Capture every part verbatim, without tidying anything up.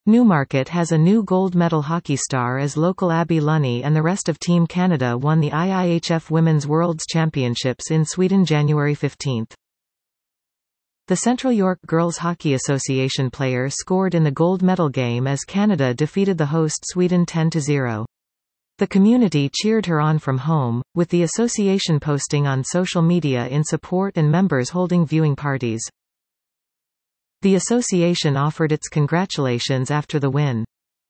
Newmarket has a new gold medal hockey star as local Abby Lunny and the rest of Team Canada won the I I H F Women's Worlds Championships in Sweden January fifteenth. The Central York Girls Hockey Association player scored in the gold medal game as Canada defeated the host Sweden ten to zero. The community cheered her on from home, with the association posting on social media in support and members holding viewing parties. The association offered its congratulations after the win.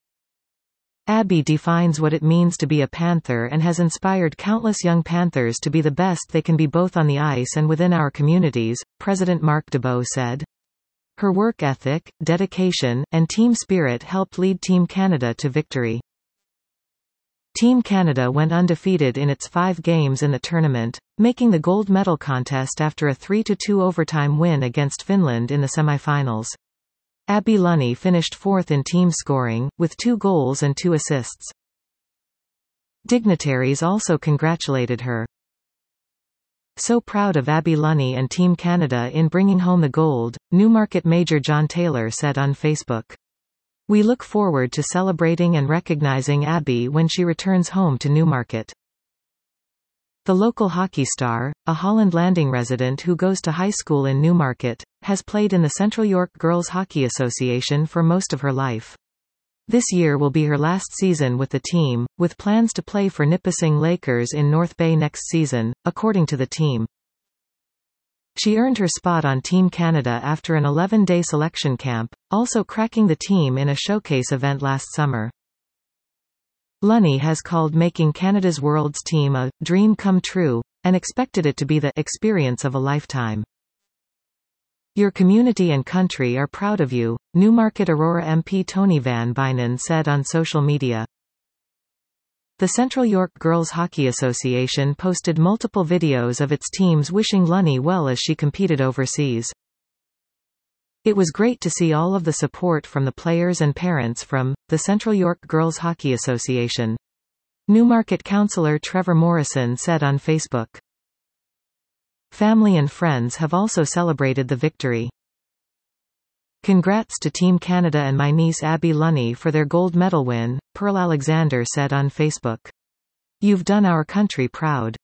Abby defines what it means to be a Panther and has inspired countless young Panthers to be the best they can be both on the ice and within our communities, President Mark DeBow said. Her work ethic, dedication, and team spirit helped lead Team Canada to victory. Team Canada went undefeated in its five games in the tournament, making the gold medal contest after a three to two overtime win against Finland in the semifinals. Abby Lunny finished fourth in team scoring, with two goals and two assists. Dignitaries also congratulated her. So proud of Abby Lunny and Team Canada in bringing home the gold, Newmarket Major John Taylor said on Facebook. We look forward to celebrating and recognizing Abby when she returns home to Newmarket. The local hockey star, a Holland Landing resident who goes to high school in Newmarket, has played in the Central York Girls Hockey Association for most of her life. This year will be her last season with the team, with plans to play for Nipissing Lakers in North Bay next season, according to the team. She earned her spot on Team Canada after an eleven-day selection camp, also cracking the team in a showcase event last summer. Lunny has called making Canada's Worlds team a dream come true, and expected it to be the experience of a lifetime. Your community and country are proud of you, Newmarket Aurora M P Tony Van Bynen said on social media. The Central York Girls Hockey Association posted multiple videos of its teams wishing Lunny well as she competed overseas. It was great to see all of the support from the players and parents from the Central York Girls Hockey Association. Newmarket councillor Trevor Morrison said on Facebook. Family and friends have also celebrated the victory. Congrats to Team Canada and my niece Abby Lunny for their gold medal win, Pearl Alexander said on Facebook. You've done our country proud.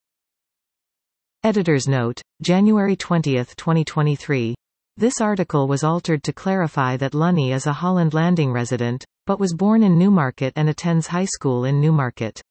Editor's note, January twentieth twenty twenty-three. This article was altered to clarify that Lunny is a Holland Landing resident, but was born in Newmarket and attends high school in Newmarket.